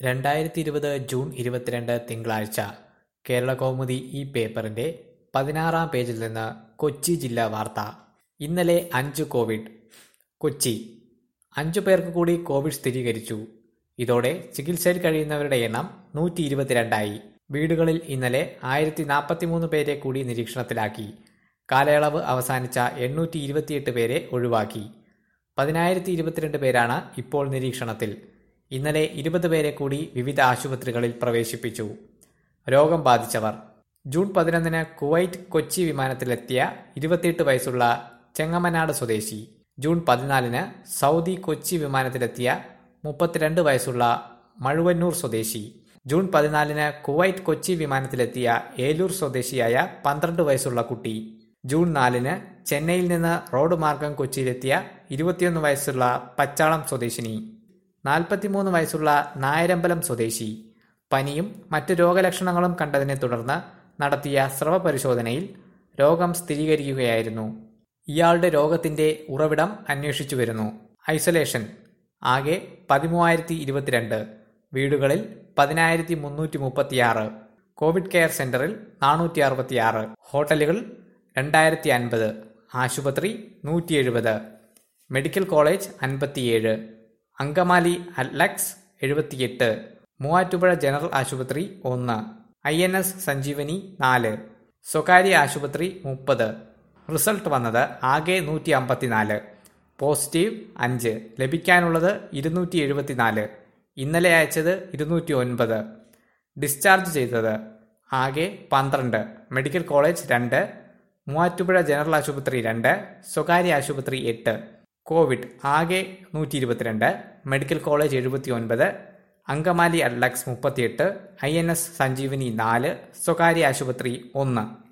2020 June 22 തിങ്കളാഴ്ച കേരളകൗമുദി ഈ പേപ്പറിന്റെ 16-ാം പേജിൽ നിന്ന് കൊച്ചി ജില്ലാ വാർത്ത. ഇന്നലെ 5 കോവിഡ്. കൊച്ചി 5 പേർക്ക് കൂടി കോവിഡ് സ്ഥിരീകരിച്ചു. ഇതോടെ ചികിത്സയിൽ കഴിയുന്നവരുടെ എണ്ണം 122ആയി. വീടുകളിൽ ഇന്നലെ 1043 പേരെ കൂടി നിരീക്ഷണത്തിലാക്കി. കാലയളവ് അവസാനിച്ച 828 പേരെ ഒഴിവാക്കി. 10,022 പേരാണ് ഇപ്പോൾ നിരീക്ഷണത്തിൽ. ഇന്നലെ 20 പേരെ കൂടി വിവിധ ആശുപത്രികളിൽ പ്രവേശിപ്പിച്ചു. രോഗം ബാധിച്ചവർ: ജൂൺ 11 കുവൈറ്റ് കൊച്ചി വിമാനത്തിലെത്തിയ 28 വയസ്സുള്ള ചെങ്ങമനാട് സ്വദേശി. ജൂൺ 14 സൗദി കൊച്ചി വിമാനത്തിലെത്തിയ 32 വയസ്സുള്ള മഴുവന്നൂർ സ്വദേശി. ജൂൺ 14 കുവൈറ്റ് കൊച്ചി വിമാനത്തിലെത്തിയ ഏലൂർ സ്വദേശിയായ 12 വയസ്സുള്ള കുട്ടി. ജൂൺ 4 ചെന്നൈയിൽ നിന്ന് റോഡ് മാർഗം കൊച്ചിയിലെത്തിയ 21 വയസ്സുള്ള പച്ചാളം സ്വദേശിനി. 43 വയസ്സുള്ള നായരമ്പലം സ്വദേശി. പനിയും മറ്റു രോഗലക്ഷണങ്ങളും കണ്ടതിനെ തുടർന്ന് നടത്തിയ സ്രവ പരിശോധനയിൽ രോഗം സ്ഥിരീകരിക്കുകയായിരുന്നു. ഇയാളുടെ രോഗത്തിന്റെ ഉറവിടം അന്വേഷിച്ചു വരുന്നു. ഐസൊലേഷൻ: ആകെ 13,022. വീടുകളിൽ 10,336. കോവിഡ് കെയർ സെന്ററിൽ 466. ഹോട്ടലുകൾ 2,050. ആശുപത്രി 170. Medical college 57. Angamaly Adlux 78. Muvattupuzha general ആശുപത്രി 1. INS സഞ്ജീവനി 4. സ്വകാര്യ ആശുപത്രി 30. റിസൾട്ട് വന്നത് ആകെ 154. പോസിറ്റീവ് 5. ലഭിക്കാനുള്ളത് 274. ഇന്നലെ അയച്ചത് 209. ഡിസ്ചാർജ് ചെയ്തത് ആകെ 12. Medical college 2. മൂവാറ്റുപുഴ ജനറൽ ആശുപത്രി 2. സ്വകാര്യ ആശുപത്രി 8. കോവിഡ് ആകെ 122. Medical college 79. Angamaly Adlux 38. INS Sanjeevani 4. സ്വകാര്യ ആശുപത്രി 1.